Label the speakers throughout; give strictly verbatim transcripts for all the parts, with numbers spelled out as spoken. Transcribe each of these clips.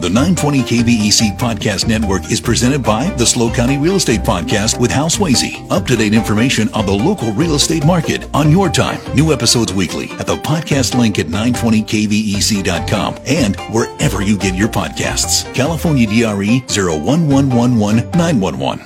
Speaker 1: The nine twenty K V E C Podcast Network is presented by the SLO County Real Estate Podcast with Hal Swayze. Up-to-date information on the local real estate market on your time. New episodes weekly at the podcast link at nine twenty K V E C dot com and wherever you get your podcasts. California D R E zero one one one one nine one one.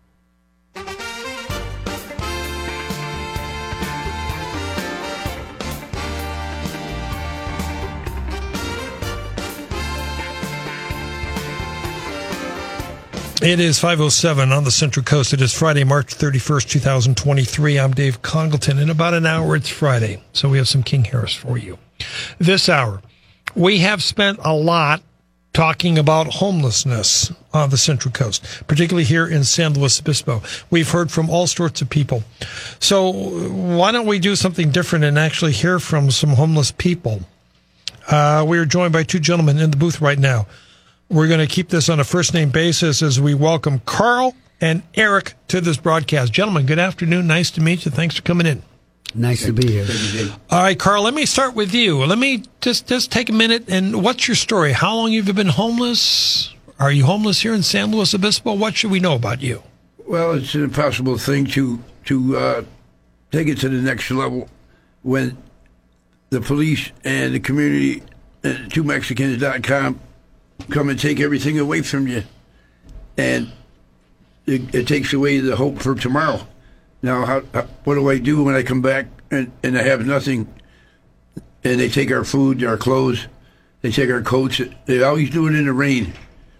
Speaker 2: It is five oh seven on the Central Coast. It is Friday, March thirty-first, twenty twenty-three. I'm Dave Congleton. In about an hour, it's Friday. So we have some King Harris for you. This hour, we have spent a lot talking about homelessness on the Central Coast, particularly here in San Luis Obispo. We've heard from all sorts of people. So why don't we do something different and actually hear from some homeless people? Uh, we are joined by two gentlemen in the booth right now. We're going to keep this on a first-name basis as we welcome Carl and Eric to this broadcast. Gentlemen, good afternoon. Nice to meet you. Thanks for coming in.
Speaker 3: Nice to be here.
Speaker 2: All right, Carl, let me start with you. Let me just, just take a minute. And what's your story? How long have you been homeless? Are you homeless here in San Luis Obispo? What should we know about you?
Speaker 4: Well, it's an impossible thing to, to uh, take it to the next level when the police and the community, uh, two mexicans dot com, come and take everything away from you, and it, it takes away the hope for tomorrow. Now, how, how, what do I do when I come back and, and I have nothing, and they take our food, our clothes, they take our coats. They always do it in the rain,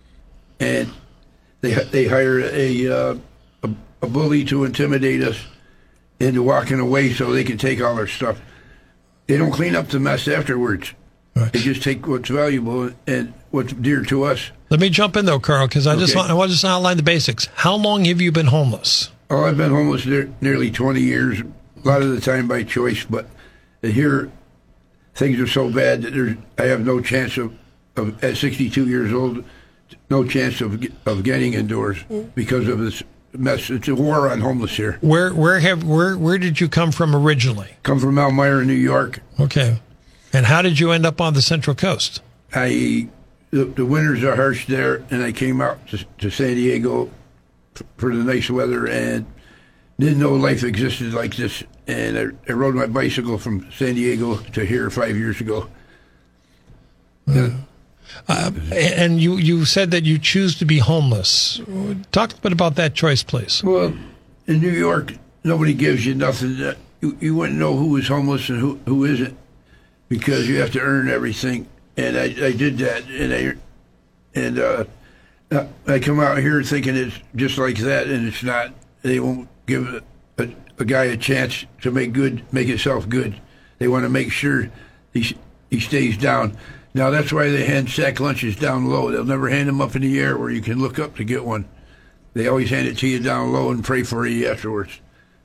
Speaker 4: and they they hire a uh, a, a bully to intimidate us into walking away so they can take all our stuff. They don't clean up the mess afterwards. Right. They just take what's valuable and what's dear to us.
Speaker 2: Let me jump in, though, Carl, because I,
Speaker 4: okay.
Speaker 2: just want, I want to just outline the basics. How long have you been homeless?
Speaker 4: Oh, I've been homeless ne- nearly twenty years, a lot of the time by choice, but here things are so bad that there's, I have no chance of, of, at sixty-two years old, no chance of of getting indoors because of this mess. It's a war on homeless here.
Speaker 2: Where where have where where did you come from originally?
Speaker 4: Come from Elmira, New York.
Speaker 2: Okay. And how did you end up on the Central Coast?
Speaker 4: I the, the winters are harsh there, and I came out to, to San Diego f- for the nice weather, and didn't know life existed like this. And I, I rode my bicycle from San Diego to here five years ago.
Speaker 2: Uh, uh, and you, you said that you choose to be homeless. Talk a bit about that choice, please.
Speaker 4: Well, in New York, nobody gives you nothing. You, you wouldn't know who is homeless and who, who isn't, because you have to earn everything, and I, I did that, and I and uh, I come out here thinking it's just like that, and it's not. They won't give a, a, a guy a chance to make good, make himself good. They want to make sure he he stays down. Now that's why they hand sack lunches down low. They'll never hand them up in the air where you can look up to get one. They always hand it to you down low and pray for you afterwards.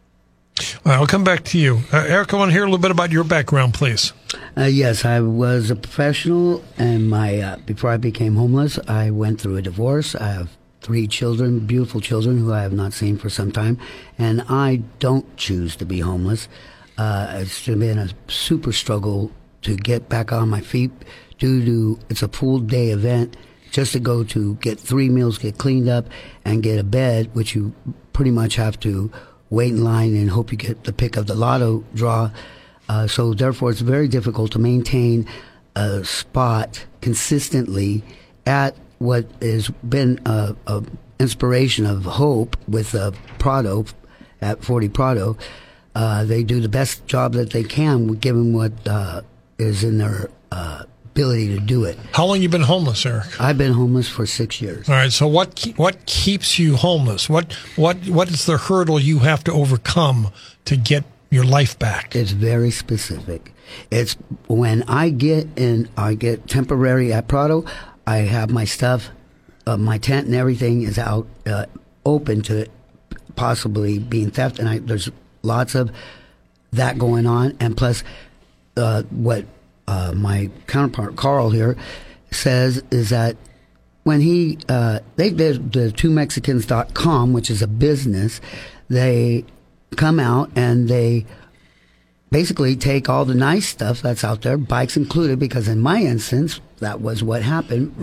Speaker 2: All right, I'll come back to you. Uh, Eric, I want to hear a little bit about your background, please.
Speaker 3: Uh, yes, I was a professional, and my uh, before I became homeless, I went through a divorce. I have three children, beautiful children, who I have not seen for some time, and I don't choose to be homeless. Uh, it's been a super struggle to get back on my feet due to, it's a full day event, just to go to get three meals, get cleaned up, and get a bed, which you pretty much have to wait in line and hope you get the pick of the lotto draw. Uh, so therefore, it's very difficult to maintain a spot consistently at what has been a, a inspiration of hope with uh, Prado, at forty Prado. Uh, they do the best job that they can, given what uh, is in their uh, ability to do it.
Speaker 2: How long have you been homeless, Eric?
Speaker 3: I've been homeless for six years.
Speaker 2: All right. So what ke- what keeps you homeless? What what what is the hurdle you have to overcome to get your life back?
Speaker 3: It's very specific. It's when I get in, I get temporary at Prado. I have my stuff, uh, my tent and everything is out, uh, open to possibly being theft, and I, there's lots of that going on. And plus, uh, what uh, my counterpart Carl here says is that when he uh, they did the two mexicans dot com, which is a business, they come out and they basically take all the nice stuff that's out there, bikes included, because in my instance, that was what happened. But
Speaker 2: Right.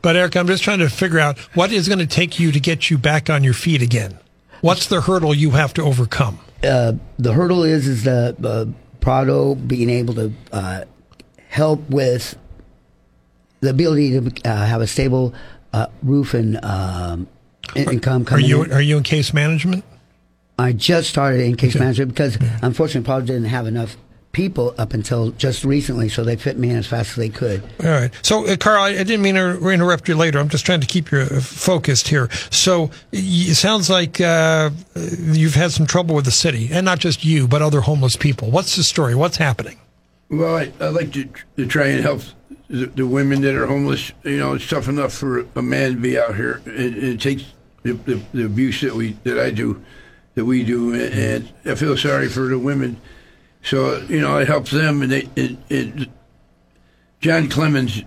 Speaker 2: But Eric, I'm just trying to figure out what is going to take you to get you back on your feet again. What's the hurdle you have to overcome?
Speaker 3: Uh, the hurdle is is the uh, Prado being able to uh, help with the ability to uh, have a stable uh, roof and um, income coming
Speaker 2: Are you
Speaker 3: in.
Speaker 2: are you in case management?
Speaker 3: I just started in case
Speaker 2: Okay.
Speaker 3: management because
Speaker 2: Yeah.
Speaker 3: unfortunately Prado didn't have enough people up until just recently, so they fit me in as fast as they could.
Speaker 2: All right. So, uh, Carl, I, I didn't mean to interrupt you later. I'm just trying to keep you uh, focused here. So, y- it sounds like uh, you've had some trouble with the city, and not just you, but other homeless people. What's the story? What's happening?
Speaker 4: Well, I, I like to, to try and help the, the women that are homeless. You know, it's tough enough for a man to be out here. It, it takes the, the, the abuse that we that I do, that we do, and, and I feel sorry for the women. So, you know, it helps them. And, they, and, and John Clemens,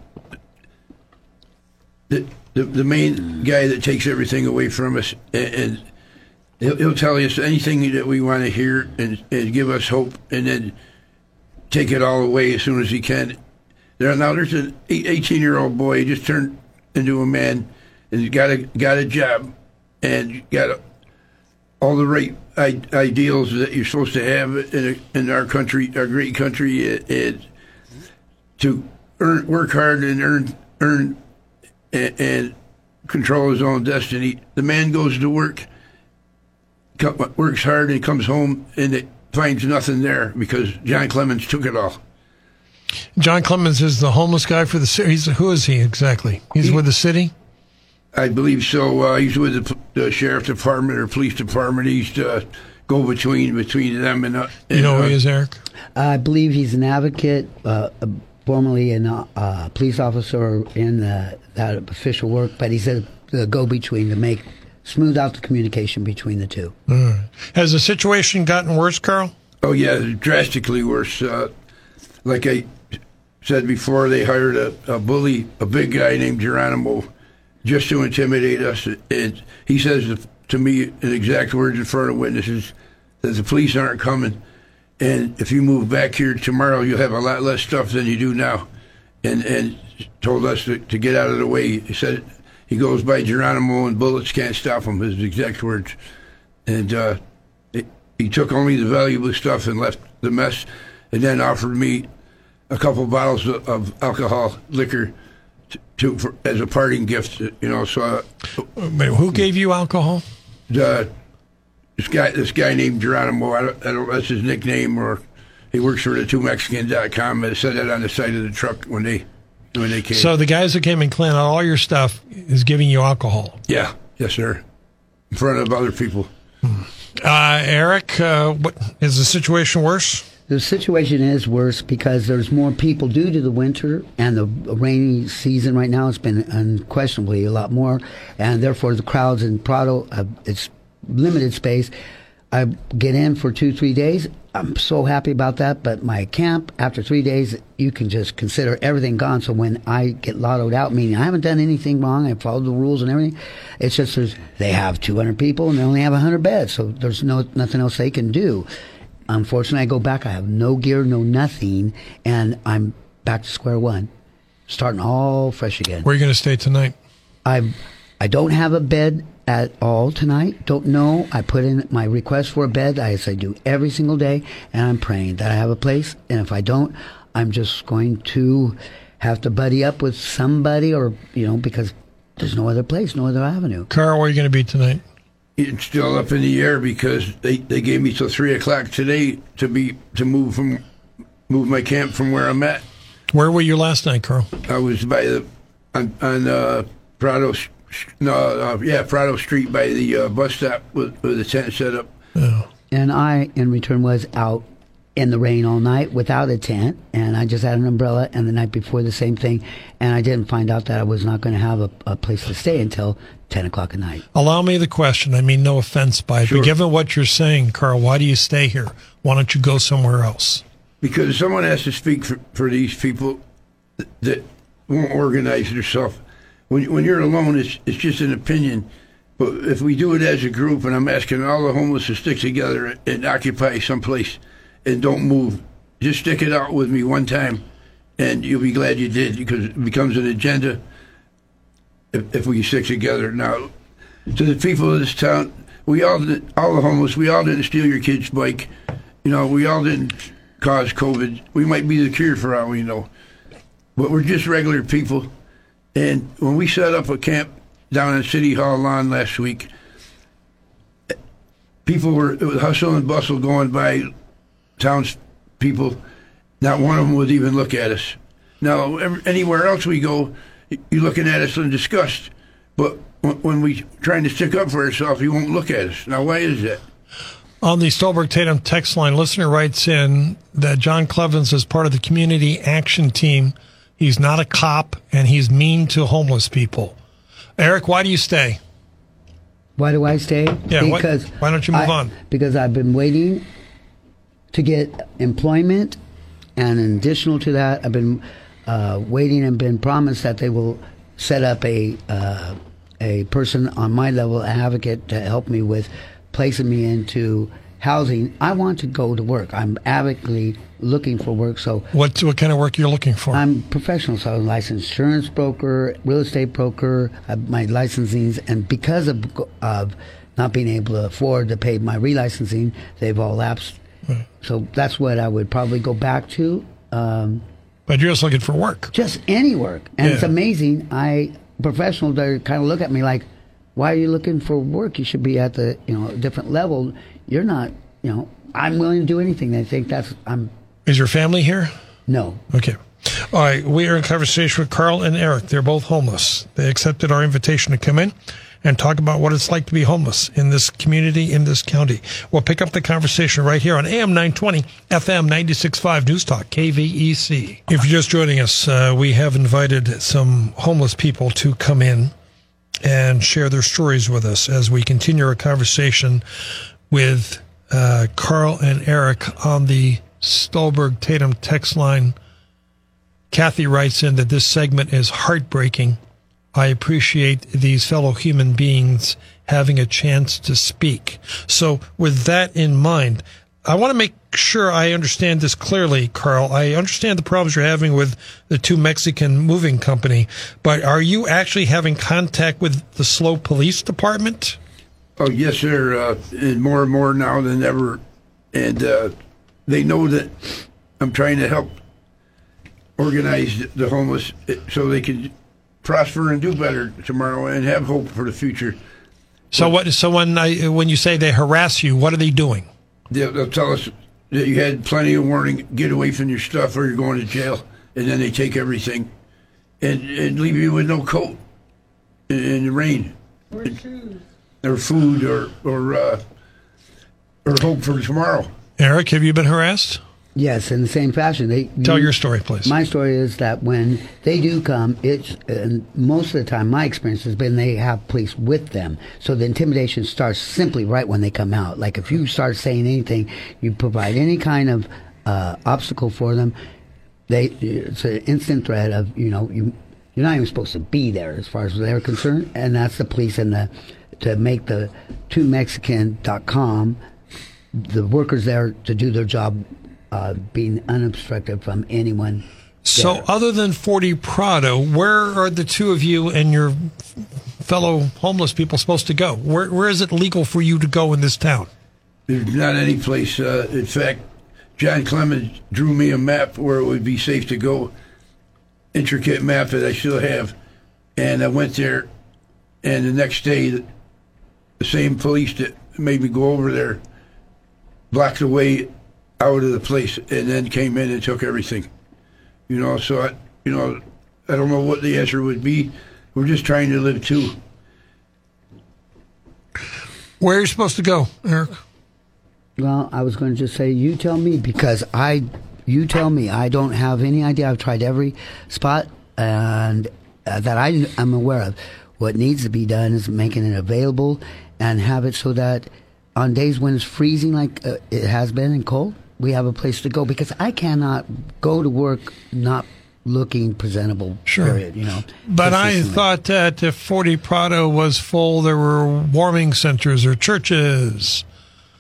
Speaker 4: the, the the main guy that takes everything away from us, and, and he'll, he'll tell us anything that we want to hear and, and give us hope, and then take it all away as soon as he can. There now there's an eighteen-year-old boy, he just turned into a man, and he's got a got a job, and got a, all the right I- ideals that you're supposed to have in a, in our country, our great country, is to earn, work hard and earn earn and, and control his own destiny. The man goes to work, co- works hard, and comes home, and it finds nothing there because John Clemens took it all.
Speaker 2: John Clemens is the homeless guy for the city. He's, who is he exactly? He's
Speaker 4: He-
Speaker 2: with the city?
Speaker 4: I believe so. Uh, he's with the, the sheriff department or police department. He's the go between between them and. Uh, and
Speaker 2: You know
Speaker 4: uh,
Speaker 2: who he is, Eric?
Speaker 3: I believe he's an advocate, uh, uh, formerly a uh, uh, police officer in uh, that official work, but he's a, a go-between to make smooth out the communication between the two.
Speaker 2: Mm. Has the situation gotten worse, Carl?
Speaker 4: Oh yeah, drastically worse. Uh, like I said before, they hired a, a bully, a big guy named Geronimo, just to intimidate us. And he says to me in exact words in front of witnesses that the police aren't coming, and if you move back here tomorrow, you'll have a lot less stuff than you do now. And and told us to, to get out of the way. He said he goes by Geronimo and bullets can't stop him, his exact words. And uh, it, he took only the valuable stuff and left the mess, and then offered me a couple bottles of, of alcohol, liquor, to, to for, as a parting gift. You know, so uh,
Speaker 2: Wait, who gave you alcohol?
Speaker 4: the, this guy, this guy named Geronimo, I don't, I don't, that's his nickname, or he works for the two mexicans dot com. It said that on the side of the truck when they when they came.
Speaker 2: So the guys that came and cleaned out all your stuff is giving you alcohol.
Speaker 4: Yeah, yes, sir, in front of other people.
Speaker 2: Uh, Eric, uh, what is the situation worse?
Speaker 3: The situation is worse because there's more people due to the winter and the rainy season right now. It's been unquestionably a lot more, and therefore the crowds in Prado, uh, it's limited space. I get in for two, three days. I'm so happy about that, but my camp, after three days, you can just consider everything gone. So when I get lottoed out, meaning I haven't done anything wrong, I followed the rules and everything, it's just there's, they have two hundred people and they only have one hundred beds, so there's no nothing else they can do. Unfortunately, I go back, I have no gear, no nothing, and I'm back to square one, starting all fresh again.
Speaker 2: Where are you going to stay tonight?
Speaker 3: I I don't have a bed at all tonight. Don't know. I put in my request for a bed, as I do every single day, and I'm praying that I have a place. And if I don't, I'm just going to have to buddy up with somebody, or, you know, because there's no other place, no other avenue.
Speaker 2: Carl, where are you going to be tonight?
Speaker 4: It's still up in the air because they, they gave me till three o'clock today to be to move from move my camp from where I'm at.
Speaker 2: Where were you last night, Carl?
Speaker 4: I was by the on, on uh, Prado, no, uh, yeah, Prado Street by the uh, bus stop with, with the tent set up.
Speaker 2: Oh.
Speaker 3: And I, in return, was out in the rain all night without a tent, and I just had an umbrella, and the night before the same thing, and I didn't find out that I was not going to have a, a place to stay until ten o'clock at night.
Speaker 2: Allow me the question. I mean, no offense by it,
Speaker 4: Sure.
Speaker 2: but given what you're saying, Carl, why do you stay here? Why don't you go somewhere else?
Speaker 4: Because someone has to speak for, for these people that, that won't organize themselves. When, when you're alone, it's, it's just an opinion. But if we do it as a group, and I'm asking all the homeless to stick together and occupy someplace and don't move, just stick it out with me one time, and you'll be glad you did, because it becomes an agenda. if, if we stick together. Now, to the people of this town, we all, did, all the homeless, we all didn't steal your kid's bike. You know, we all didn't cause COVID. We might be the cure for all we know. But we're just regular people. And when we set up a camp down in City Hall lawn last week, people were, it was hustle and bustle going by, townspeople. Not one of them would even look at us. Now, anywhere else we go, you're looking at us in disgust. But when we trying to stick up for ourselves, you won't look at us. Now, why is that?
Speaker 2: On the Stolberg-Tatum text line, listener writes in that John Clevens is part of the community action team. He's not a cop, and he's mean to homeless people. Eric, why do you stay?
Speaker 3: Why do I stay?
Speaker 2: Yeah,
Speaker 3: because
Speaker 2: why, why don't you move
Speaker 3: I,
Speaker 2: on?
Speaker 3: Because I've been waiting to get employment, and in additional to that, I've been uh, waiting and been promised that they will set up a uh, a person on my level, an advocate, to help me with placing me into housing. I want to go to work. I'm avidly looking for work. So
Speaker 2: what what kind of work you're looking for?
Speaker 3: I'm professional, so I'm a licensed insurance broker, real estate broker. I have my licensings, and because of of not being able to afford to pay my relicensing, they've all lapsed. Right. So that's what I would probably go back to. Um,
Speaker 2: but you're just looking for work.
Speaker 3: Just any work, and
Speaker 2: yeah.
Speaker 3: It's amazing. I professionals they kind of look at me like, "Why are you looking for work? You should be at the you know different level. You're not. You know, I'm willing to do anything." They think that's I'm.
Speaker 2: Is your family here?
Speaker 3: No.
Speaker 2: Okay. All right. We are in conversation with Carl and Eric. They're both homeless. They accepted our invitation to come in and talk about what it's like to be homeless in this community, in this county. We'll pick up the conversation right here on A M nine twenty, F M ninety-six point five News Talk, K V E C. If you're just joining us, uh, we have invited some homeless people to come in and share their stories with us as we continue our conversation with uh, Carl and Eric on the Stolberg-Tatum text line. Kathy writes in that this segment is heartbreaking. I appreciate these fellow human beings having a chance to speak. So with that in mind, I want to make sure I understand this clearly, Carl. I understand the problems you're having with the two Mexican moving company, but are you actually having contact with the SLO Police Department?
Speaker 4: Oh, yes, sir. Uh, and more and more now than ever. And uh, they know that I'm trying to help organize the homeless so they can prosper and do better tomorrow and have hope for the future.
Speaker 2: So what? So when I, when you say they harass you, what are they doing?
Speaker 4: They'll, they'll tell us that you had plenty of warning, get away from your stuff or you're going to jail, and then they take everything and, and leave you with no coat in, in the rain. Or shoes. Or food or, or, uh, or hope for tomorrow.
Speaker 2: Eric, have you been harassed?
Speaker 3: Yes, in the same fashion. They
Speaker 2: Tell
Speaker 3: you,
Speaker 2: your story, please.
Speaker 3: My story is that when they do come, it's and most of the time my experience has been they have police with them. So the intimidation starts simply right when they come out. Like if you start saying anything, you provide any kind of uh, obstacle for them, they it's an instant threat of, you know, you, you're not even supposed to be there as far as they're concerned. And that's the police and the to make the two mexican dot com, the workers there to do their job Uh, being unobstructed from anyone.
Speaker 2: So
Speaker 3: there.
Speaker 2: Other than forty Prado, where are the two of you and your fellow homeless people supposed to go? Where Where is it legal for you to go in this town?
Speaker 4: There's not any place. Uh, in fact, John Clemens drew me a map where it would be safe to go, intricate map that I still have. And I went there, and the next day, the same police that made me go over there blocked the way out of the place and then came in and took everything. You know, so I, you know, I don't know what the answer would be. We're just trying to live too.
Speaker 2: Where are you supposed to go, Eric?
Speaker 3: Well, I was going to just say, you tell me, because I, you tell me. I don't have any idea. I've tried every spot and uh, that I am aware of. What needs to be done is making it available and have it so that on days when it's freezing like uh, it has been and cold, we have a place to go, because I cannot go to work not looking presentable,
Speaker 2: sure.
Speaker 3: period, you know.
Speaker 2: But I thought that if forty Prado was full, there were warming centers or churches.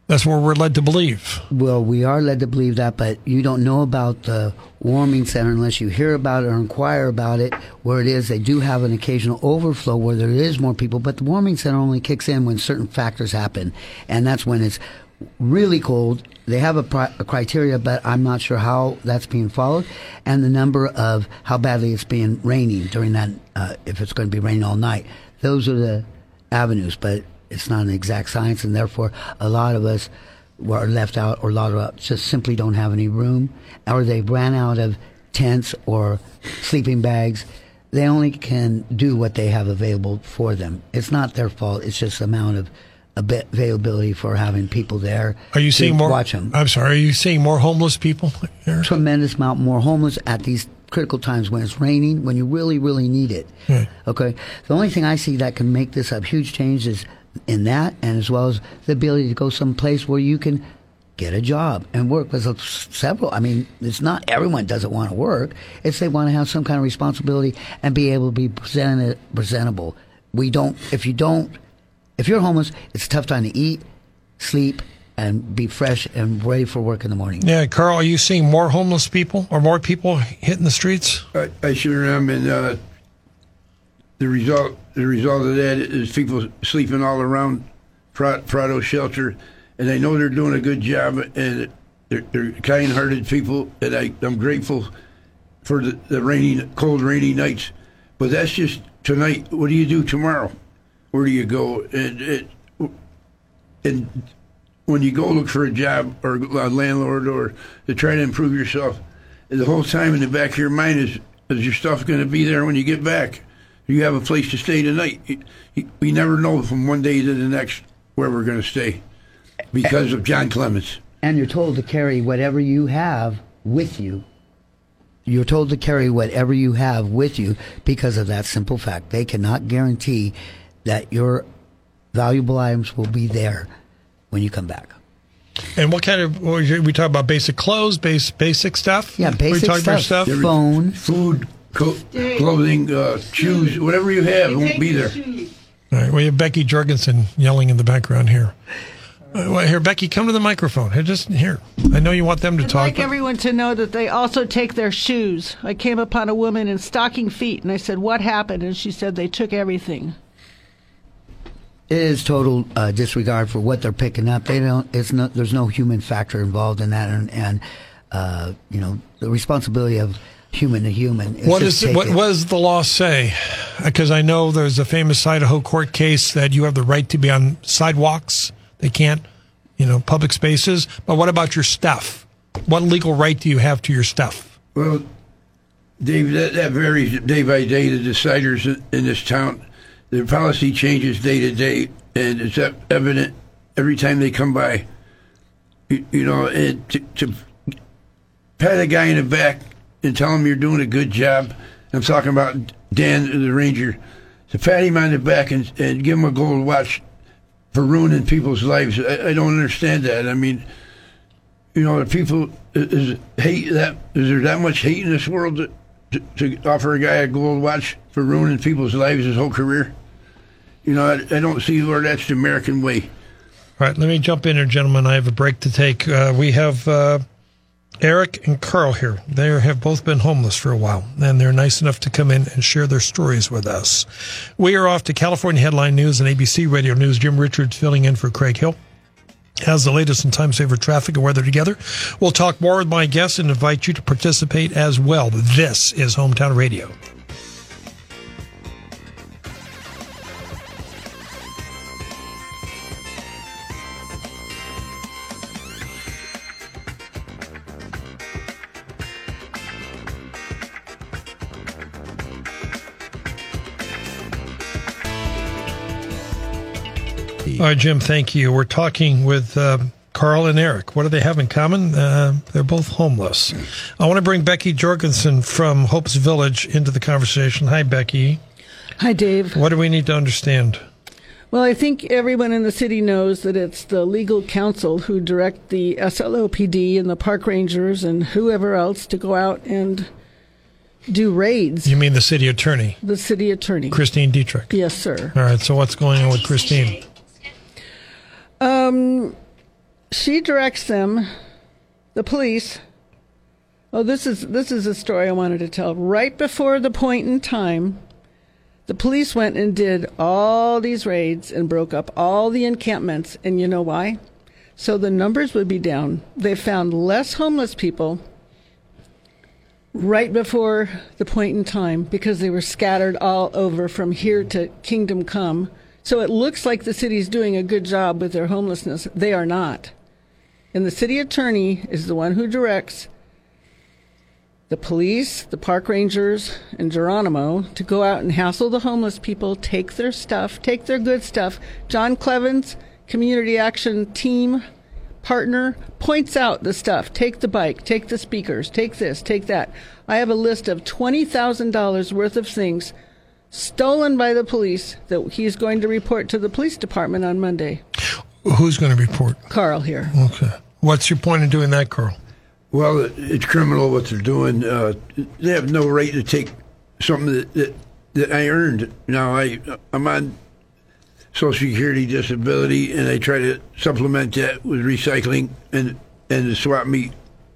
Speaker 2: That's what we're led to believe.
Speaker 3: Well, we are led to believe that, but you don't know about the warming center unless you hear about it or inquire about it, where it is. They do have an occasional overflow where there is more people, but the warming center only kicks in when certain factors happen, and that's when it's really cold. They have a, pri- a criteria, but I'm not sure how that's being followed, and the number of how badly it's being raining during that, uh, if it's going to be raining all night. Those are the avenues, but it's not an exact science, and therefore a lot of us are left out, or a lot of us just simply don't have any room, or they ran out of tents or sleeping bags. They only can do what they have available for them. It's not their fault. It's just the amount of availability for having people there.
Speaker 2: Are you seeing more?
Speaker 3: Watch them.
Speaker 2: I'm sorry. Are you seeing more homeless people here?
Speaker 3: Tremendous amount more homeless at these critical times when it's raining, when you really, really need it.
Speaker 2: Yeah.
Speaker 3: Okay. The only thing I see that can make this a huge change is in that, and as well as the ability to go someplace where you can get a job and work. There's several. I mean, it's not everyone doesn't want to work. It's they want to have some kind of responsibility and be able to be presented, presentable. We don't. If you don't, if you're homeless, it's a tough time to eat, sleep, and be fresh and ready for work in the morning.
Speaker 2: Yeah, Carl, are you seeing more homeless people or more people hitting the streets?
Speaker 4: I, I sure am, and uh, the result the result of that is people sleeping all around Prado shelter, and I know they're doing a good job, and they're, they're kind-hearted people, and I, I'm grateful for the, the rainy, cold, rainy nights. But that's just tonight. What do you do tomorrow? Where do you go? And it, and when you go look for a job or a landlord or to try to improve yourself, the whole time in the back of your mind is, is your stuff going to be there when you get back? You have a place to stay tonight. We never know from one day to the next where we're going to stay because of John Clements.
Speaker 3: And you're told to carry whatever you have with you. You're told to carry whatever you have with you because of that simple fact. They cannot guarantee that your valuable items will be there when you come back.
Speaker 2: And what kind of, we talk about basic clothes, base, basic stuff?
Speaker 3: Yeah, basic
Speaker 2: we
Speaker 3: stuff.
Speaker 2: stuff.
Speaker 3: Phone.
Speaker 4: Food, co- clothing, uh, shoes, whatever you have, it won't be there.
Speaker 2: All right, we have Becky Jorgensen yelling in the background here. Uh, well, here, Becky, come to the microphone. Here, just here. I know you want them to
Speaker 5: I'd
Speaker 2: talk.
Speaker 5: I'd like
Speaker 2: but...
Speaker 5: everyone to know that they also take their shoes. I came upon a woman in stocking feet, and I said, "What happened?" And she said, "They took everything."
Speaker 3: It is total uh, disregard for what they're picking up. They don't. It's no. There's no human factor involved in that, and, and uh, you know, the responsibility of human to human. Is
Speaker 2: what
Speaker 3: just
Speaker 2: is
Speaker 3: take
Speaker 2: what,
Speaker 3: it.
Speaker 2: what does the law say? Because I know there's a famous Idaho court case that you have the right to be on sidewalks. They can't, you know, public spaces. But what about your stuff? What legal right do you have to your stuff?
Speaker 4: Well, Dave, that, that varies day by day. The deciders in this town, their policy changes day to day, and it's evident every time they come by. You, you know, and to, to pat a guy in the back and tell him you're doing a good job. I'm talking about Dan, the ranger. To pat him on the back and, and give him a gold watch for ruining people's lives. I, I don't understand that. I mean, you know, the people is hate that. Is there that much hate in this world to, to, to offer a guy a gold watch for ruining people's lives his whole career? You know, I, I don't see where that's the American way.
Speaker 2: All right, let me jump in here, gentlemen. I have a break to take. Uh, we have uh, Eric and Carl here. They have both been homeless for a while, and they're nice enough to come in and share their stories with us. We are off to California Headline News and A B C Radio News. Jim Richards filling in for Craig Hill has the latest in time-saver traffic and weather together. We'll talk more with my guests and invite you to participate as well. This is Hometown Radio. All right, Jim, thank you. We're talking with uh, Carl and Eric. What do they have in common? Uh, they're both homeless. I want to bring Becky Jorgensen from Hope's Village into the conversation. Hi, Becky.
Speaker 5: Hi, Dave.
Speaker 2: What do we need to understand?
Speaker 5: Well, I think everyone in the city knows that it's the legal counsel who direct the S L O P D and the park rangers and whoever else to go out and do raids.
Speaker 2: You mean the city attorney?
Speaker 5: The city attorney.
Speaker 2: Christine Dietrich.
Speaker 5: Yes, sir.
Speaker 2: All right, so what's going on with Christine?
Speaker 5: Um, she directs them, the police. Oh, this is this is a story I wanted to tell. Right before the point in time, the police went and did all these raids and broke up all the encampments. And you know why? So the numbers would be down. They found less homeless people right before the point in time because they were scattered all over from here to Kingdom Come. So it looks like the city's doing a good job with their homelessness. They are not. And the city attorney is the one who directs the police, the park rangers, and Geronimo to go out and hassle the homeless people, take their stuff, take their good stuff. John Clevens, Community Action Team partner, points out the stuff. Take the bike, take the speakers, take this, take that. I have a list of twenty thousand dollars worth of things stolen by the police that he's going to report to the police department on Monday.
Speaker 2: Who's going to report?
Speaker 5: Carl here.
Speaker 2: Okay. What's your point in doing that, Carl?
Speaker 4: Well, it's criminal what they're doing. Uh, they have no right to take something that, that, that I earned. Now, I, I'm on Social Security disability, and I try to supplement that with recycling and, and the swap meet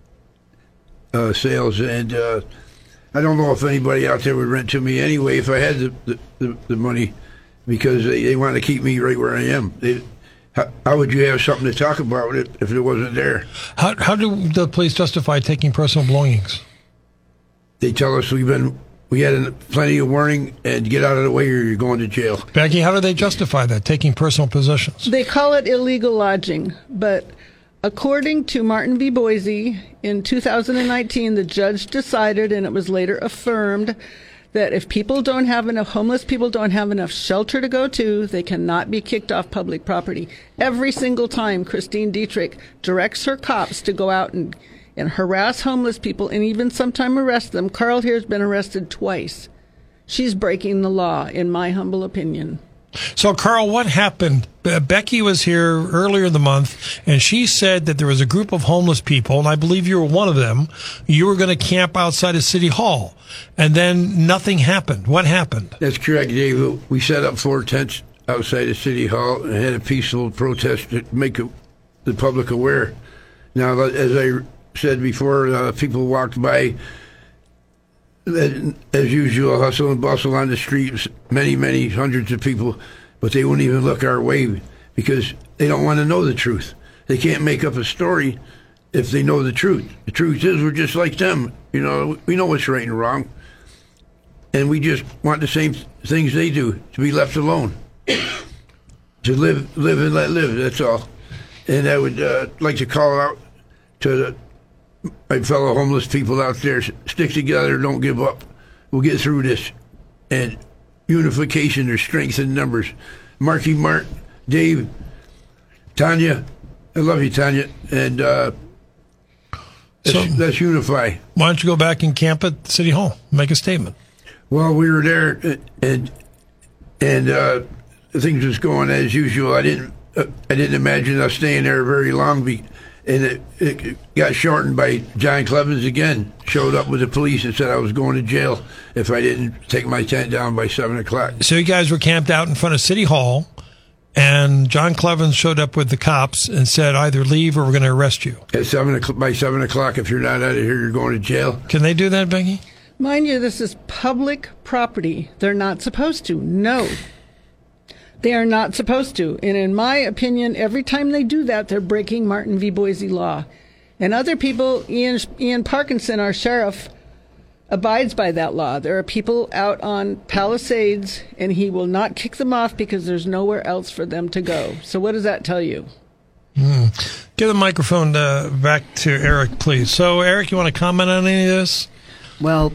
Speaker 4: uh, sales. And uh, I don't know if anybody out there would rent to me anyway if I had the, the, the, the money, because they, they want to keep me right where I am. They, how, how would you have something to talk about it if it wasn't there?
Speaker 2: How, how do the police justify taking personal belongings?
Speaker 4: They tell us we've been... We had plenty of warning, and get out of the way or you're going to jail.
Speaker 2: Becky, how do they justify that, taking personal possessions?
Speaker 5: They call it illegal lodging, but according to Martin v. Boise, in two thousand nineteen, the judge decided, and it was later affirmed, that if people don't have enough, homeless people don't have enough shelter to go to, they cannot be kicked off public property. Every single time Christine Dietrich directs her cops to go out and and harass homeless people and even sometimes arrest them. Carl here has been arrested twice. She's breaking the law, in my humble opinion.
Speaker 2: So, Carl, what happened? Be- Becky was here earlier in the month, and she said that there was a group of homeless people, and I believe you were one of them. You were going to camp outside of City Hall, and then nothing happened. What happened?
Speaker 4: That's correct, Dave. We set up four tents outside of City Hall and had a peaceful protest to make the public aware. Now, as I said before, uh, people walked by, as usual, hustle and bustle on the streets, many, many hundreds of people, but they wouldn't even look our way because they don't want to know the truth. They can't make up a story if they know the truth. The truth is we're just like them. You know, we know what's right and wrong, and we just want the same things they do, to be left alone, to live, live and let live, that's all. And I would uh, like to call out to the my fellow homeless people out there, stick together, don't give up. We'll get through this. And unification, there's strength in numbers. Marky Mark, Dave, Tanya, I love you, Tanya. And uh, let's,
Speaker 2: so,
Speaker 4: let's unify.
Speaker 2: Why don't you go back and camp at City Hall? Make a statement.
Speaker 4: Well, we were there, and and uh, things was going as usual. I didn't uh, I didn't imagine us staying there very long. Be, And it, it got shortened by John Clevens again. Showed up with the police and said I was going to jail if I didn't take my tent down by seven o'clock.
Speaker 2: So you guys were camped out in front of City Hall, and John Clevens showed up with the cops and said either leave or we're going to arrest you.
Speaker 4: At seven o'clock, by seven o'clock, if you're not out of here, you're going to jail.
Speaker 2: Can they do that, Becky?
Speaker 5: Mind you, this is public property. They're not supposed to. No. They are not supposed to. And in my opinion, every time they do that, they're breaking Martin v. Boise law. And other people, Ian, Ian Parkinson, our sheriff, abides by that law. There are people out on Palisades, and he will not kick them off because there's nowhere else for them to go. So what does that tell you?
Speaker 2: Mm. Give the microphone uh, back to Eric, please. So, Eric, you want to comment on any of this?
Speaker 3: Well,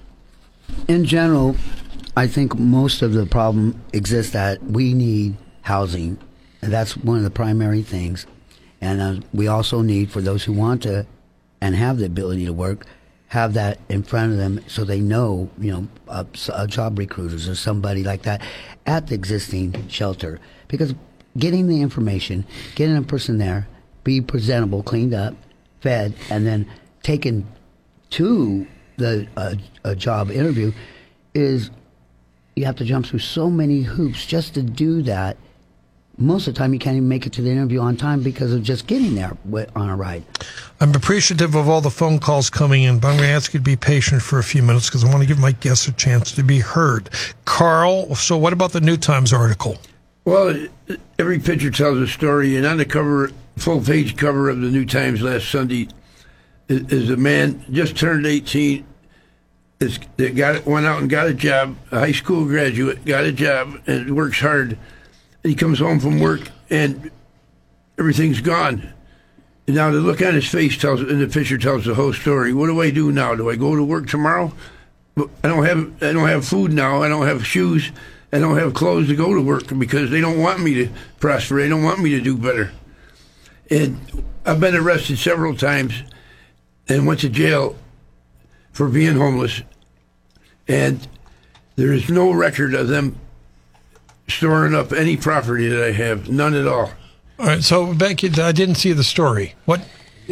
Speaker 3: in general, I think most of the problem exists that we need housing, and that's one of the primary things. And uh, we also need, for those who want to and have the ability to work, have that in front of them so they know, you know, uh, uh, job recruiters or somebody like that at the existing shelter. Because getting the information, getting a person there, be presentable, cleaned up, fed, and then taken to the uh, a job interview is... You have to jump through so many hoops just to do that. most of the time you can't even make it to the interview on time because of just getting there on a ride.
Speaker 2: I'm appreciative of all the phone calls coming in, but I'm going to ask you to be patient for a few minutes because I want to give my guests a chance to be heard. Carl, so what about the New Times article?
Speaker 4: Well, every picture tells a story, and on the cover, full-page cover of the New Times last Sunday is, is a man just turned eighteen, is, that got went out and got a job, a high school graduate, got a job, and works hard. He comes home from work, and everything's gone. And now the look on his face tells, and the picture tells the whole story. What do I do now? Do I go to work tomorrow? I don't have, I don't have food now. I don't have shoes. I don't have clothes to go to work because they don't want me to prosper. They don't want me to do better. And I've been arrested several times and went to jail for being homeless. And there is no record of them storing up any property that I have, none at all.
Speaker 2: All right, so Becky, I didn't see the story. What?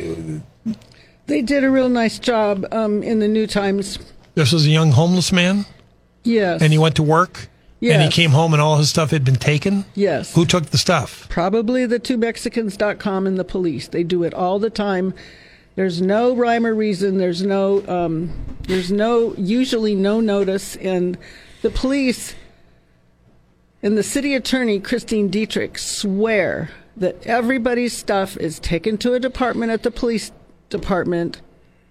Speaker 5: They did a real nice job um, in the New Times.
Speaker 2: This was a young homeless man?
Speaker 5: Yes.
Speaker 2: And he went to work?
Speaker 5: Yes.
Speaker 2: And he came home and all his stuff had been taken?
Speaker 5: Yes.
Speaker 2: Who took the stuff?
Speaker 5: Probably the two Mexicans dot com and the police. They do it all the time. There's no rhyme or reason. There's no, um, there's no, usually no notice. And the police and the city attorney, Christine Dietrich, swear that everybody's stuff is taken to a department at the police department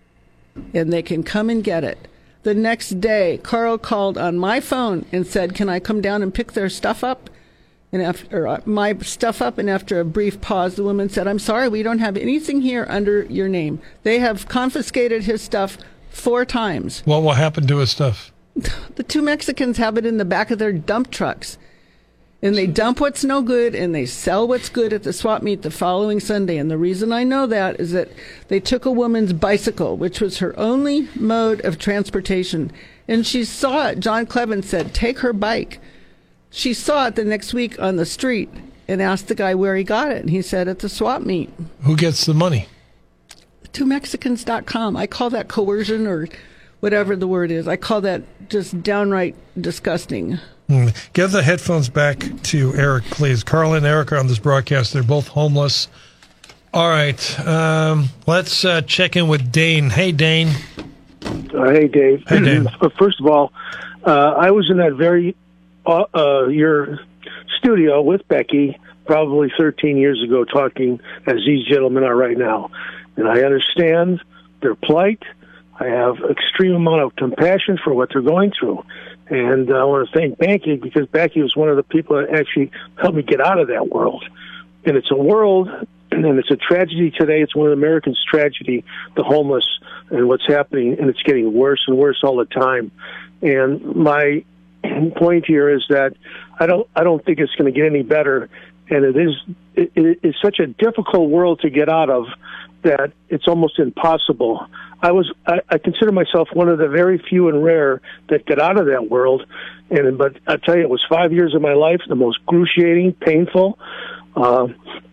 Speaker 5: and they can come and get it. The next day, Carl called on my phone and said, can I come down and pick their stuff up? And after or, uh, my stuff up, and after a brief pause, the woman said, I'm sorry, we don't have anything here under your name. They have confiscated his stuff four times.
Speaker 2: Well, what happened to his stuff?
Speaker 5: The two Mexicans have it in the back of their dump trucks. And they dump what's no good, and they sell what's good at the swap meet the following Sunday. And the reason I know that is that they took a woman's bicycle, which was her only mode of transportation. And she saw it. John Clevin said, take her bike. She saw it the next week on the street and asked the guy where he got it. And he said, at the swap meet.
Speaker 2: Who gets the money?
Speaker 5: two Mexicans dot com. I call that coercion or whatever the word is. I call that just downright disgusting.
Speaker 2: Mm. Give the headphones back to Eric, please. Carl and Eric are on this broadcast. They're both homeless. All right. Um, let's uh, check in with Dane. Hey, Dane.
Speaker 6: Uh, hey, Dave.
Speaker 2: Hey, Dane.
Speaker 6: First of all, uh, I was in that very uh, uh, your studio with Becky probably thirteen years ago talking as these gentlemen are right now. And I understand their plight. I have extreme amount of compassion for what they're going through. And uh, I want to thank Becky because Becky was one of the people that actually helped me get out of that world. And it's a world, and it's a tragedy today. It's one of Americans' tragedy, the homeless and what's happening, and it's getting worse and worse all the time. And my point here is that I don't, I don't think it's going to get any better. And it is, it, it's such a difficult world to get out of that it's almost impossible. I was, I, I consider myself one of the very few and rare that get out of that world. And, but I tell you, it was five years of my life, the most excruciating, painful. Uh,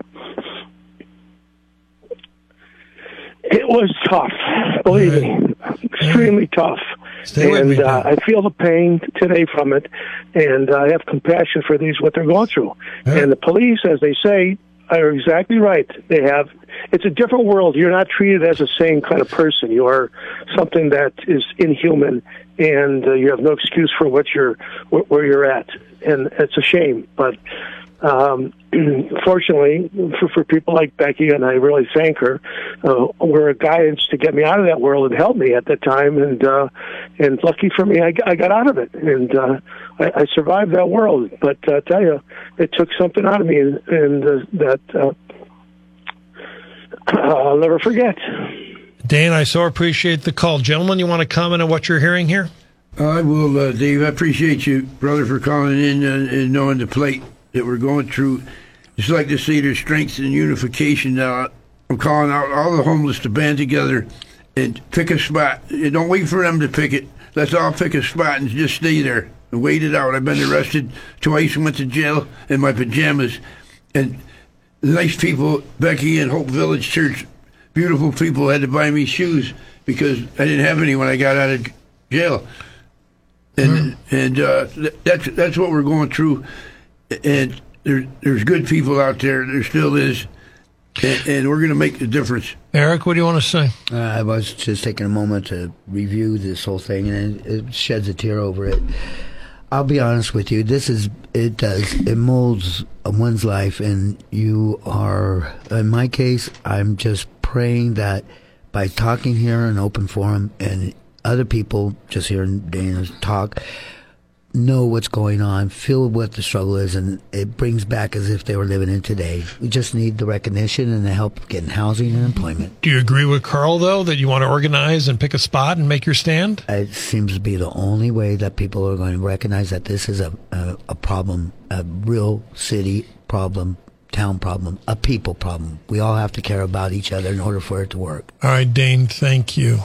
Speaker 6: it was tough, believe me, extremely tough.
Speaker 2: Stay with
Speaker 6: and
Speaker 2: me,
Speaker 6: uh, I feel the pain today from it, and I have compassion for these, what they're going through.
Speaker 2: Yeah.
Speaker 6: And the police, as they say, are exactly right. They have, it's a different world. You're not treated as a sane kind of person. You are something that is inhuman, and uh, you have no excuse for what you're, wh- where you're at. And it's a shame. But um, fortunately, for, for people like Becky, and I really thank her, uh, were a guidance to get me out of that world and help me at that time. And uh, and lucky for me, I, I got out of it. And uh, I, I survived that world. But uh, I tell you, it took something out of me, and, and uh, that uh, I'll never forget.
Speaker 2: Dan, I so appreciate the call. Gentlemen, you want to comment on what you're hearing here?
Speaker 4: I will, uh, Dave. I appreciate you, brother, for calling in and, and knowing the plight that we're going through. Just like to see there's strength and unification now. I'm calling out all the homeless to band together and pick a spot. Don't wait for them to pick it. Let's all pick a spot and just stay there and wait it out. I've been arrested twice and went to jail in my pajamas. And the nice people, Becky and Hope Village Church, beautiful people, had to buy me shoes because I didn't have any when I got out of jail. And mm. and uh, that's that's what we're going through. And there, there's good people out there. There still is. And, and we're going to make the difference.
Speaker 2: Eric, what do you want to say?
Speaker 3: Uh, I was just taking a moment to review this whole thing, and it, it sheds a tear over it. I'll be honest with you. This is, it does, it molds one's life, and you are, in my case, I'm just praying that by talking here in open forum and other people just hearing Dana's talk, know what's going on, feel what the struggle is, and it brings back as if they were living in today. We just need the recognition and the help getting housing and employment.
Speaker 2: Do you agree with Carl, though, that you want to organize and pick a spot and make your stand?
Speaker 3: It seems to be the only way that people are going to recognize that this is a, a, a problem, a real city problem, town problem, a people problem. We all have to care about each other in order for it to work.
Speaker 2: All right, Dane, thank you.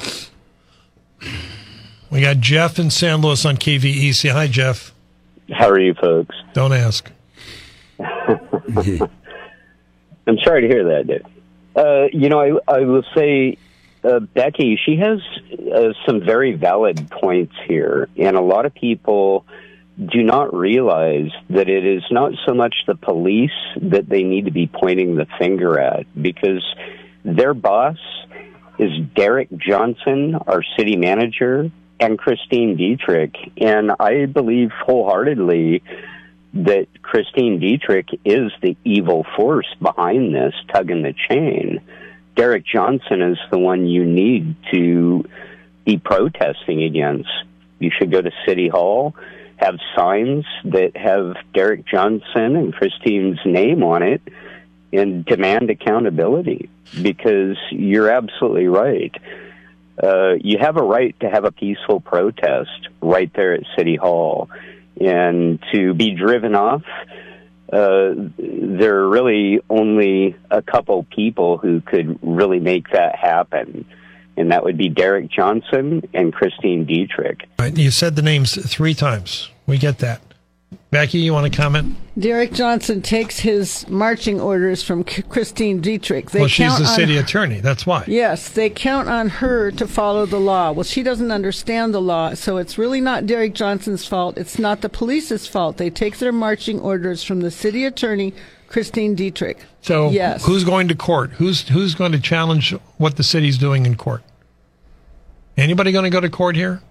Speaker 2: We got Jeff in San Luis on K V E C. Hi, Jeff.
Speaker 7: How are you, folks?
Speaker 2: Don't ask.
Speaker 7: I'm sorry to hear that, Dave. Uh, you know, I, I will say, uh, Becky, she has uh, some very valid points here, and a lot of people do not realize that it is not so much the police that they need to be pointing the finger at, because their boss is Derek Johnson, our city manager, and Christine Dietrich. And I believe wholeheartedly that Christine Dietrich is the evil force behind this, tugging the chain. Derek Johnson is the one you need to be protesting against. You should go to City Hall, have signs that have Derek Johnson and Christine's name on it, and demand accountability, because you're absolutely right. Uh, you have a right to have a peaceful protest right there at City Hall. And to be driven off, uh, there are really only a couple people who could really make that happen. And that would be Derek Johnson and Christine Dietrich.
Speaker 2: Right, you said the names three times. We get that. Becky, you want to comment?
Speaker 5: Derek Johnson takes his marching orders from C- Christine Dietrich. They
Speaker 2: well, she's
Speaker 5: count
Speaker 2: the city
Speaker 5: on,
Speaker 2: attorney. That's why.
Speaker 5: Yes, they count on her to follow the law. Well, she doesn't understand the law, so it's really not Derek Johnson's fault. It's not the police's fault. They take their marching orders from the city attorney, Christine Dietrich.
Speaker 2: So
Speaker 5: yes.
Speaker 2: Who's going to court? Who's who's going to challenge what the city's doing in court? Anybody going to go to court here?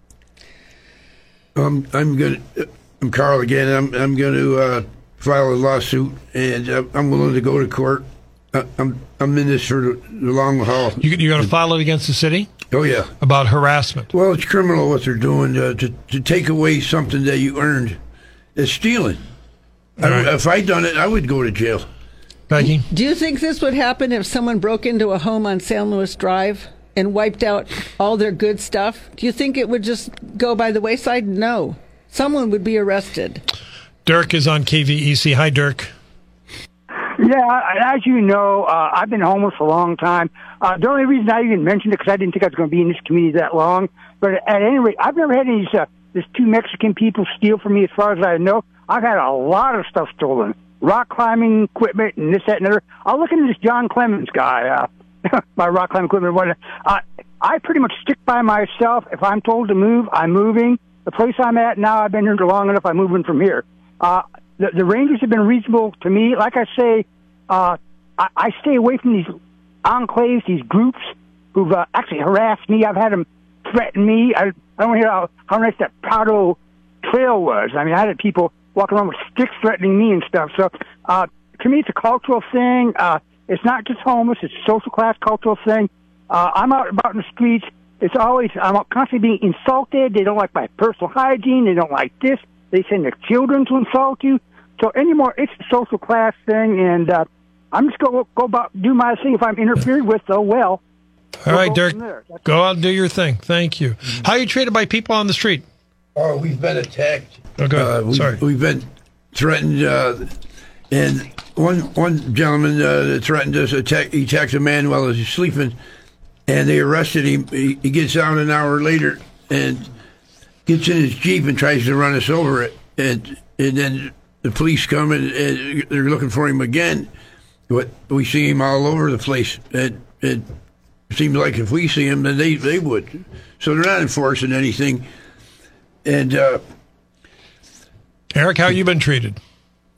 Speaker 4: Um, I'm going to... I'm Carl again. I'm I'm going to uh, file a lawsuit, and uh, I'm willing to go to court. Uh, I'm I'm in this for the, the long haul.
Speaker 2: You, you're going to file it against the city?
Speaker 4: Oh yeah.
Speaker 2: About harassment?
Speaker 4: Well, it's criminal what they're doing uh, to to take away something that you earned. It's stealing. I,
Speaker 2: right.
Speaker 4: If I'd done it, I would go to jail.
Speaker 2: Becky?
Speaker 5: Do you think this would happen if someone broke into a home on San Luis Drive and wiped out all their good stuff? Do you think it would just go by the wayside? No. Someone would be arrested.
Speaker 2: Dirk is on K V E C. Hi, Dirk.
Speaker 8: Yeah, as you know, uh, I've been homeless for a long time. Uh, the only reason I even mentioned it, because I didn't think I was going to be in this community that long. But at any rate, I've never had any uh, these two Mexican people steal from me as far as I know. I've had a lot of stuff stolen. Rock climbing equipment and this, that, and other. I'll look into this John Clemens guy, uh, my rock climbing equipment. What, uh, I pretty much stick by myself. If I'm told to move, I'm moving. The place I'm at now, I've been here long enough, I'm moving from here. Uh, the, the Rangers have been reasonable to me. Like I say, uh, I, I stay away from these enclaves, these groups who've uh, actually harassed me. I've had them threaten me. I, I don't hear how, how nice that Prado Trail was. I mean, I had people walking around with sticks threatening me and stuff. So, uh, to me, it's a cultural thing. Uh, it's not just homeless. It's a social class cultural thing. Uh, I'm out about in the streets. It's always, I'm constantly being insulted. They don't like my personal hygiene. They don't like this. They send their children to insult you. So anymore, it's a social class thing, and uh, I'm just going to go about, do my thing. If I'm interfered with, oh well.
Speaker 2: All we'll right, Dirk, go out and do your thing. Thank you. Mm-hmm. How are you treated by people on the street?
Speaker 4: Oh, we've been attacked.
Speaker 2: Okay,
Speaker 4: uh, we've,
Speaker 2: sorry.
Speaker 4: We've been threatened, uh, and one one gentleman uh, threatened us. Attack, he attacked a man while he was sleeping. And they arrested him. He, he gets out an hour later and gets in his Jeep and tries to run us over it. And and then the police come and, and they're looking for him again. But we see him all over the place. And it seems like if we see him, then they, they would. So they're not enforcing anything. And uh,
Speaker 2: Eric, how you been treated?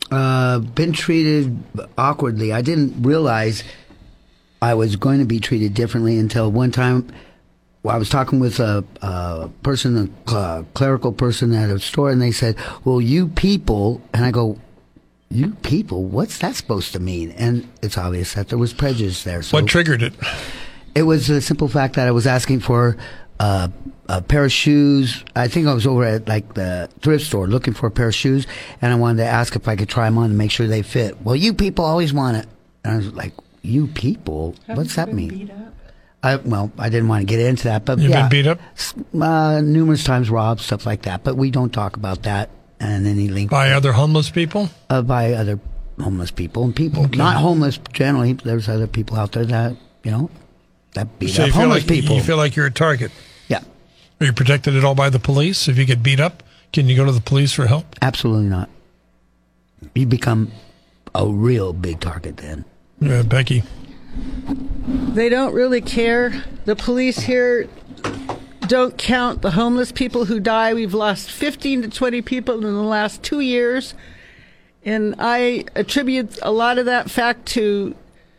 Speaker 3: Uh, been treated awkwardly. I didn't realize I was going to be treated differently until one time I was talking with a, a person, a clerical person at a store, and they said, well, you people, and I go, you people, what's that supposed to mean? And it's obvious that there was prejudice there. So
Speaker 2: what triggered it?
Speaker 3: It was the simple fact that I was asking for uh, a pair of shoes. I think I was over at like the thrift store looking for a pair of shoes, and I wanted to ask if I could try them on to make sure they fit. Well, you people always want it. And I was like, you people?
Speaker 5: Haven't
Speaker 3: What's that
Speaker 5: been
Speaker 3: mean?
Speaker 5: beat up?
Speaker 3: I, well, I didn't want to get into that, but
Speaker 2: You've
Speaker 3: yeah,
Speaker 2: been beat up?
Speaker 3: Uh, numerous times, robbed, stuff like that. But we don't talk about that and any link
Speaker 2: By other homeless people?
Speaker 3: uh, by other homeless people and people,
Speaker 2: Okay.
Speaker 3: not homeless generally. There's other people out there that you know that beat
Speaker 2: So
Speaker 3: up
Speaker 2: you feel
Speaker 3: homeless
Speaker 2: like
Speaker 3: people.
Speaker 2: you feel like you're a target.
Speaker 3: Yeah,
Speaker 2: Are you protected at all by the police? If you get beat up, can you go to the police for help?
Speaker 3: absolutely not. You become a real big target then.
Speaker 2: Uh, Becky.
Speaker 5: They don't really care. The police here don't count the homeless people who die. We've lost fifteen to twenty people in the last two years. And I attribute a lot of that fact to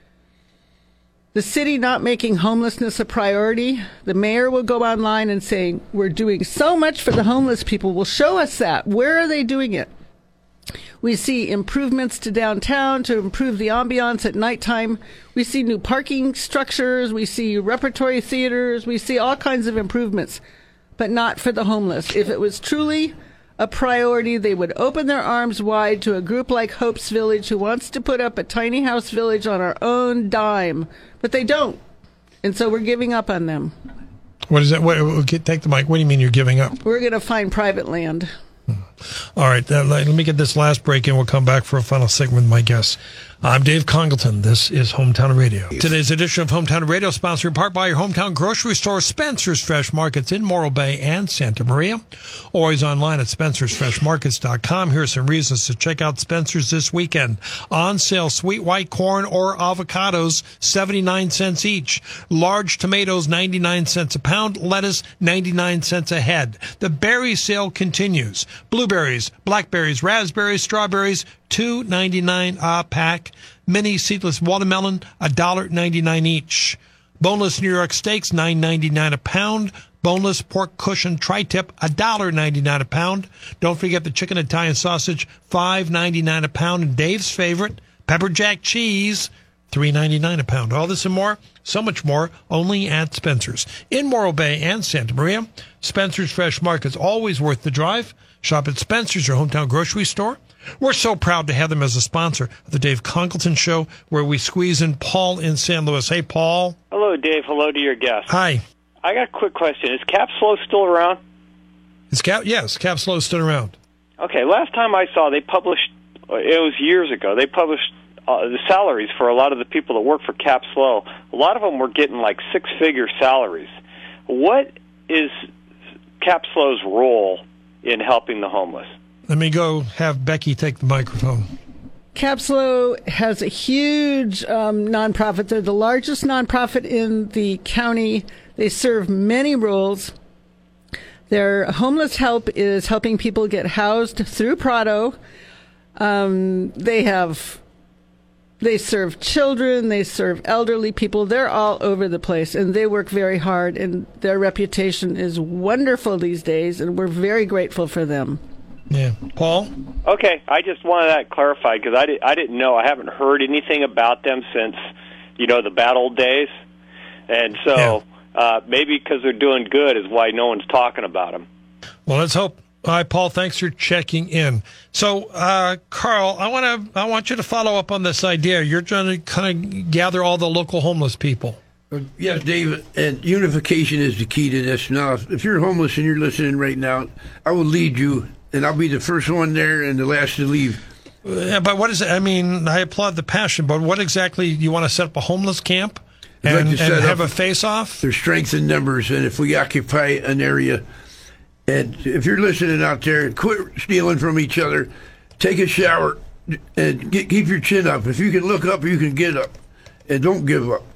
Speaker 5: the city not making homelessness a priority. The mayor will go online and say, we're doing so much for the homeless people. Well, show us that. Where are they doing it? We see improvements to downtown to improve the ambiance at nighttime. We see new parking structures. We see repertory theaters. We see all kinds of improvements, but not for the homeless. If it was truly a priority, they would open their arms wide to a group like Hope's Village who wants to put up a tiny house village on our own dime, but they don't. And so we're giving up on them.
Speaker 2: What is that? What, okay, take the mic. What do you mean you're giving up?
Speaker 5: We're going to find private land.
Speaker 2: All right, uh, let, let me get this last break and we'll come back for a final segment with my guests. I'm Dave Congleton. This is Hometown Radio. Today's edition of Hometown Radio sponsored in part by your hometown grocery store, Spencer's Fresh Markets in Morro Bay and Santa Maria. Always online at spencers fresh markets dot com. Here are some reasons to check out Spencer's this weekend. On sale, sweet white corn or avocados, seventy-nine cents each. Large tomatoes, ninety-nine cents a pound. Lettuce, ninety-nine cents a head. The berry sale continues. Blueberries, blackberries, raspberries, strawberries, two ninety-nine a pack. Mini seedless watermelon, one dollar ninety-nine each. Boneless New York steaks, nine ninety-nine a pound. Boneless pork cushion tri-tip, one dollar ninety-nine a pound. Don't forget the chicken Italian sausage, five ninety-nine a pound. And Dave's favorite, pepper jack cheese, three ninety-nine a pound. All this and more, so much more, only at Spencer's. In Morro Bay and Santa Maria, Spencer's Fresh Market's always worth the drive. Shop at Spencer's, your hometown grocery store. We're so proud to have them as a sponsor of the Dave Congleton Show, where we squeeze in Paul in San Luis. Hey, Paul.
Speaker 9: Hello, Dave. Hello to your guest.
Speaker 2: Hi.
Speaker 9: I got a quick question. Is Capslow still around?
Speaker 2: Is Cap? Yes, Capslow stood around.
Speaker 9: Okay, last time I saw, they published, it was years ago, they published uh, the salaries for a lot of the people that work for Capslow. A lot of them were getting like six-figure salaries. What is Capslow's role in helping the homeless?
Speaker 2: Let me go have Becky take the microphone.
Speaker 5: Capslow has a huge um, nonprofit. They're the largest nonprofit in the county. They serve many roles. Their homeless help is helping people get housed through Prado. Um, they have, they serve children. They serve elderly people. They're all over the place, and they work very hard. And their reputation is wonderful these days, and we're very grateful for them.
Speaker 2: Yeah. Paul?
Speaker 9: Okay, I just wanted that clarified because I, di- I didn't know. I haven't heard anything about them since, you know, the bad old days. And so
Speaker 2: Yeah.
Speaker 9: uh, maybe because they're doing good is why no one's talking about them.
Speaker 2: Well, let's hope. Hi, Paul. Thanks for checking in. So, uh, Carl, I want to I want you to follow up on this idea. You're trying to kind of gather all the local homeless people.
Speaker 4: Uh, Yes, Dave, and unification is the key to this. Now, if you're homeless and you're listening right now, I will lead you, and I'll be the first one there and the last to leave.
Speaker 2: Yeah, but what is it? I mean, I applaud the passion, but what exactly, you want to set up a homeless camp
Speaker 4: I'd like
Speaker 2: and,
Speaker 4: to
Speaker 2: and
Speaker 4: set
Speaker 2: have
Speaker 4: up-
Speaker 2: a face-off?
Speaker 4: There's strength in numbers, and if we occupy an area, and if you're listening out there, quit stealing from each other, take a shower, and get, keep your chin up. If you can look up, you can get up, and don't give up.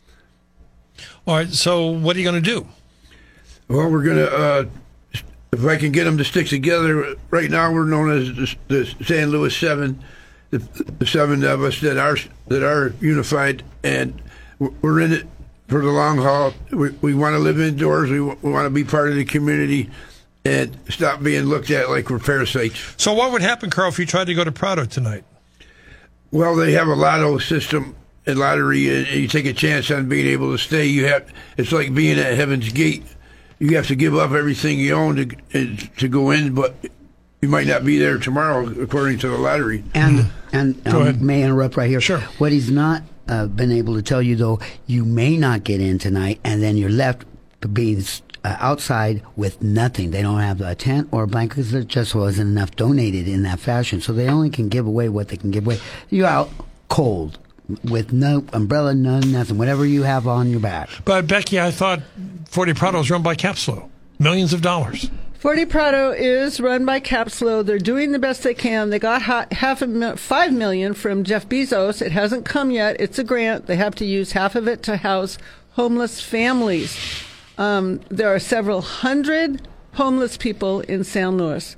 Speaker 2: All right, so what are you going to do?
Speaker 4: Well, we're going to, uh, if I can get them to stick together, right now we're known as the, the San Luis Seven. the, the seven of us that are that are unified, and we're in it for the long haul. We, we want to live indoors. We, we want to be part of the community and stop being looked at like we're parasites.
Speaker 2: So what would happen, Carl, if you tried to go to Prado tonight?
Speaker 4: Well, they have a lotto system and lottery, and you take a chance on being able to stay. You have it's like being at Heaven's Gate. You have to give up everything you own to to go in, but you might not be there tomorrow, according to the lottery.
Speaker 3: And and um, may I interrupt right here?
Speaker 2: Sure.
Speaker 3: What he's not uh, been able to tell you, though, you may not get in tonight, and then you're left being uh, outside with nothing. They don't have a tent or a blanket because there just wasn't enough donated in that fashion. So they only can give away what they can give away. You're out cold with no umbrella, none, nothing, whatever you have on your back.
Speaker 2: But, Becky, I thought Forty Prado is run by Capslo. Millions of dollars.
Speaker 5: Forty Prado is run by Capslo. They're doing the best they can. They got ha- half a mil- five million from Jeff Bezos. It hasn't come yet. It's a grant. They have to use half of it to house homeless families. Um, there are several hundred homeless people in San Luis,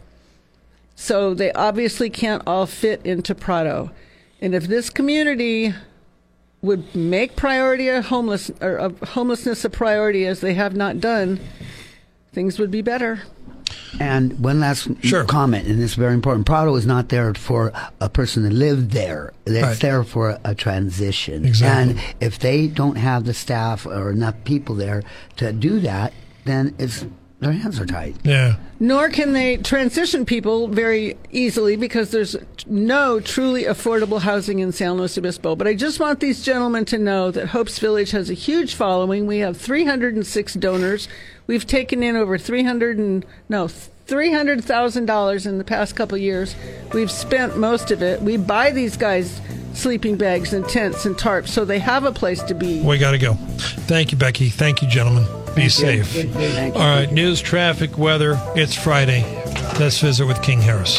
Speaker 5: so they obviously can't all fit into Prado. And if this community would make priority of homeless or of homelessness a priority, as they have not done, things would be better.
Speaker 3: And one last
Speaker 2: sure.
Speaker 3: comment, and this is very important. Prado is not there for a person to live there. It's
Speaker 2: right.
Speaker 3: there for a, a transition.
Speaker 2: Exactly.
Speaker 3: And if they don't have the staff or enough people there to do that, then it's their hands are tied.
Speaker 2: Yeah.
Speaker 5: Nor can they transition people very easily because there's no truly affordable housing in San Luis Obispo. But I just want these gentlemen to know that Hope's Village has a huge following. We have three hundred six donors. We've taken in over three hundred and no three hundred thousand dollars in the past couple of years. We've spent most of it. We buy these guys sleeping bags and tents and tarps so they have a place to be.
Speaker 2: We got to go. Thank you, Becky. Thank you, gentlemen. Be safe. All right, news, traffic, weather. It's Friday. Let's visit with King Harris.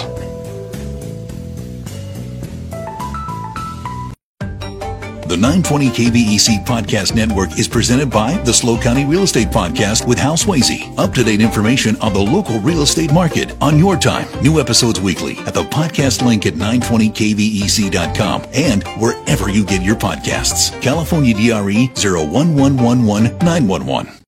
Speaker 1: The nine twenty K V E C Podcast Network is presented by the SLO County Real Estate Podcast with Hal Swayze. Up-to-date information on the local real estate market on your time. New episodes weekly at the podcast link at nine twenty K V E C dot com and wherever you get your podcasts. California D R E zero one one one one nine one one.